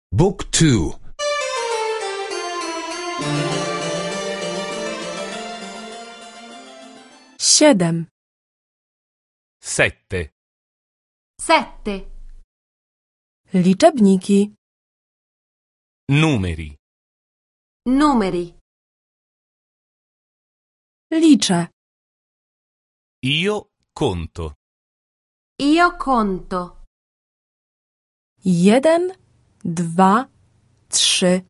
Book 2. Siedem. 7. 7. Liczebniki. Numeri. Numeri. Liczę. Io conto. Io conto. 1, 2, 3.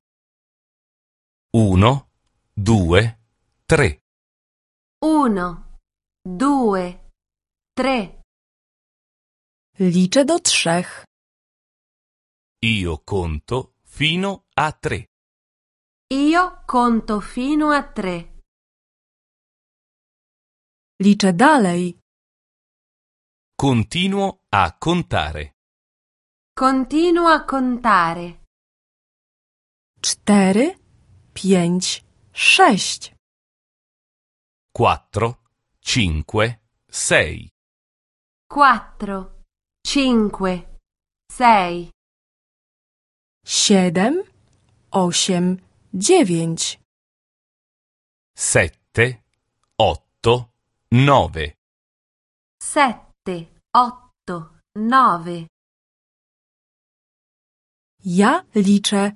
1, 2, 3. 1, 2, 3. Liczę do 3. Io conto fino a 3. Io conto fino a 3. Liczę dalej. Continuo a contare. Continuo a contare. 4, 5, 6. 4, 5, 6. 4, 5, 6. 7, 8, 9. 7, 8, 9. 7, 8, 9. Ja liczę.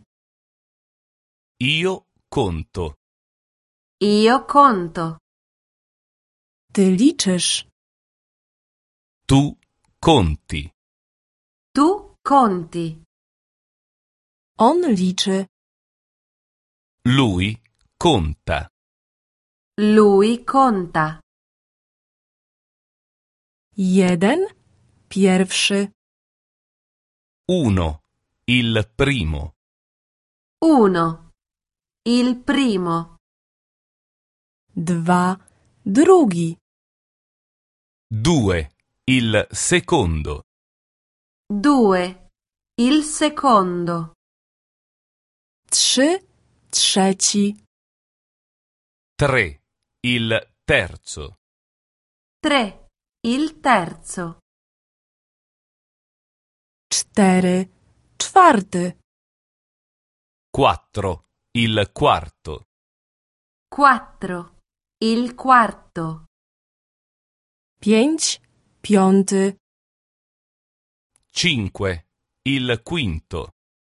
Io conto. Io conto. Ty liczysz. Tu conti. Tu conti. On liczy. Lui conta. Lui conta. 1, pierwszy. 1. Il primo. 1. Il primo. 2, drugi. 2. Il secondo. 2. Il secondo. 3, trzeci. 3. Il terzo. 3. Il terzo. 4, czwarty. 4. Il quarto. 4. Il quarto. 5, piąty. 5. Il quinto.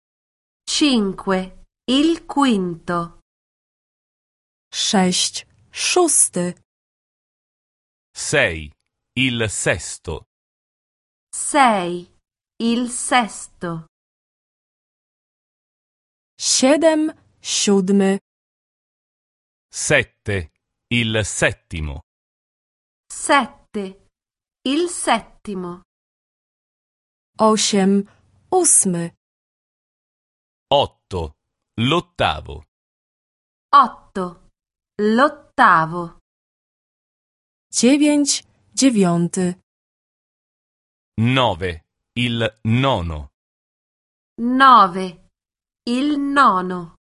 5. Il quinto. 6, szósty. 6. Il sesto. 6. Il sesto. 7, siódmy. 7. Il settimo. 7. Il settimo. 8, ósmy. 8. L'ottavo. 8. L'ottavo. 9, dziewiąty. 9. Il nono. 9. Il nono.